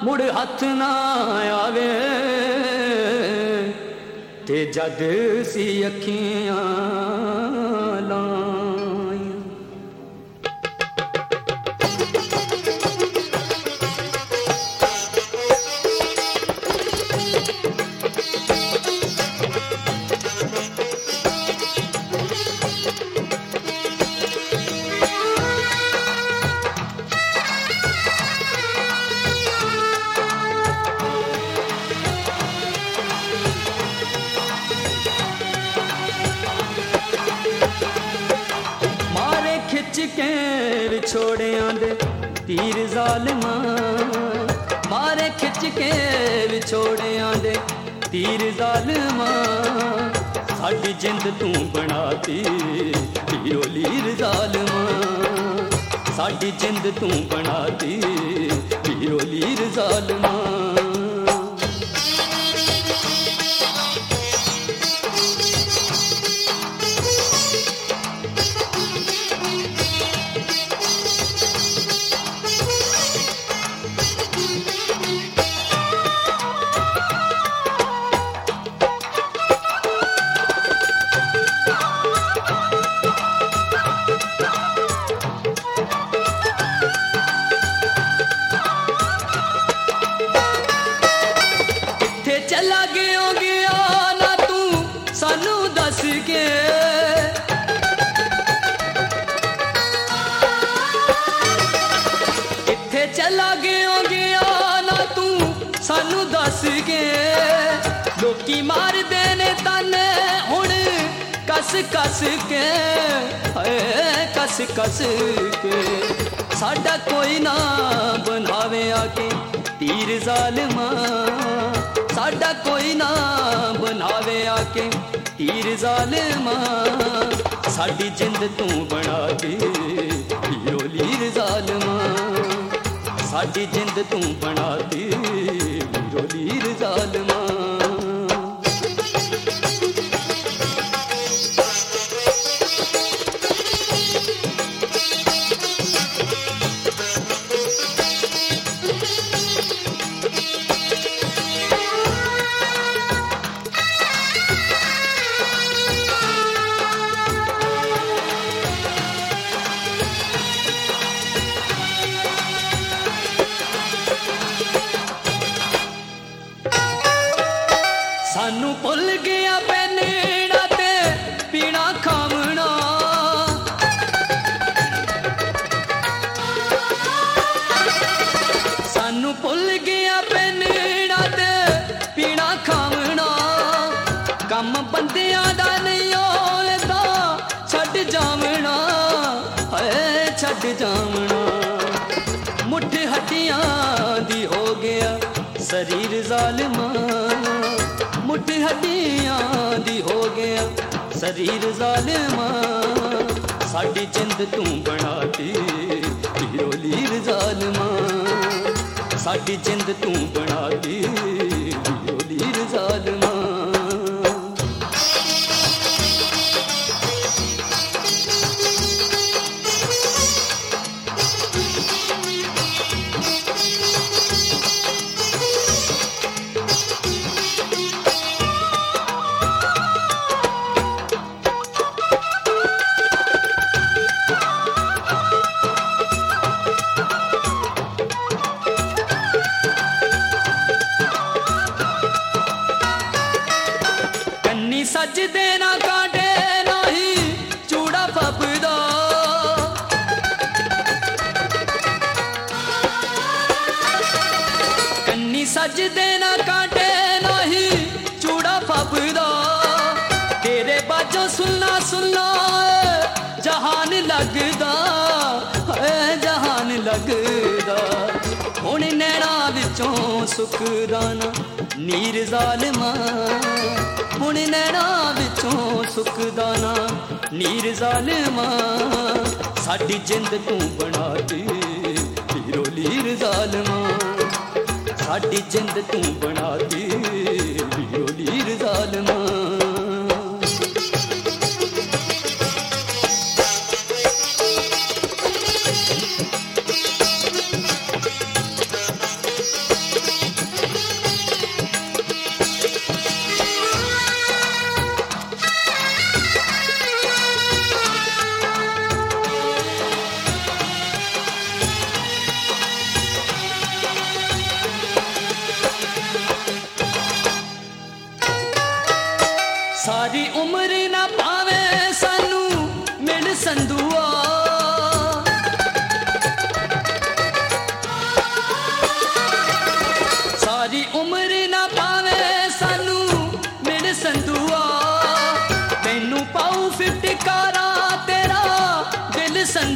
मुड़ हथ ना आवे ते जद सी अखियां लाइयां। के विछोड़ियां दे तीर जालिमा, मारे खिच के विछोड़ियां दे तीर जालिमा। साडी जिंद तू बनाती हीरो लीर जालिमा, साडी जिंद तू बनाती हीरो लीर जालिमा। चला गया ना तू सानू दस के, किथे चला गया ना तू सानू दस के। लोकी मार देने ताने हुण कस कस के, कस कस के। साडा कोई ना बनावे आके तीर जालिमा, साडा कोई ना बनावे आके तीर जालिमा। साडी जिंद तू बना के हीरो लीर जालिमा, साडी जिंद तू बना के हीरो लीर जालिमा। सानू भुल गया पैनेड़ा ते पीना खावना, सानू भुल गया पैनेड़ा ते पीना खावना। कम बंदियां दा नहीं होता छड्ड जावना, छड्ड जावना। मुठ हड्डियां दी हो गया शरीर जालिमा, मुठ हड्डियां दी हो गया शरीर जालिमा। साडी जिंद तू बनाती हीरो लीर जालिमा, साडी जिंद तू बनाती हीरो लीर जालिमा। सज देना काटे नहीं चूड़ा फपदा, कन्नी सज देना काटे नहीं चूड़ा फपदा। तेरे बाजों सुनना सुनना जहान लगदा, जहान लगदा। हुण नैना विचों सुख दाना नीर जालिमा, हुण नैना विचों सुख दाना नीर जालिमा। साडी जिंद तू बनाती हीरो लीर जालिमा, साडी जिंद तू बनाती हीरो लीर जालिमा।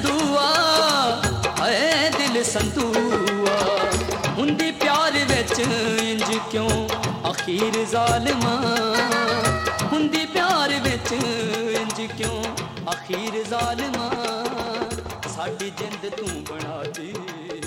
संधुआ है दिल संधुआ हुंदी प्यार विच इंज क्यों अखीर जालिमा हुंदी प्यार विच इंज क्यों अखीर जालिमा साडी जिंद तू बना दी